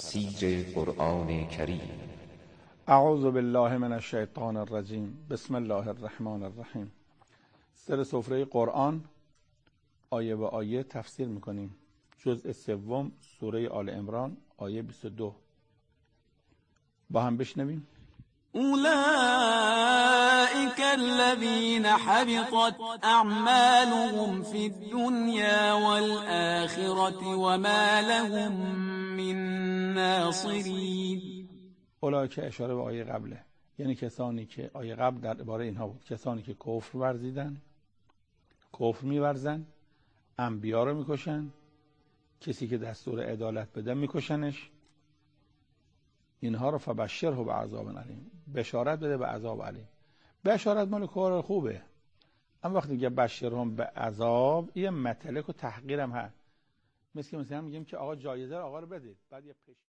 تفسیر قرآن کریم. اعوذ بالله من الشیطان الرجیم. بسم الله الرحمن الرحیم. سر سفره قرآن آیه به آیه تفسیر میکنیم. جزء سوم سوره آل عمران آیه 22. با هم بشنویم. أولئك الذين حبطت أعمالهم في الدنيا والآخرة وما لهم من ناصرين. اولئک اشاره به آیه قبله، یعنی کسانی که آیه قبل در عباره اینها بود، کسانی که کفر ورزیدن، کفر میورزن، انبیا رو میکشن، کسی که دستور عدالت بده میکشنش، اینها رو فبشره بعذاب علیم، بشارت بده به عذاب علیم. بشارت مال کار خوبه، اما وقتی که بشرهم به عذاب یه متلک و تحقیرم هست. مثلا میگیم که آقا جایزه آقا رو بدید، بعد یه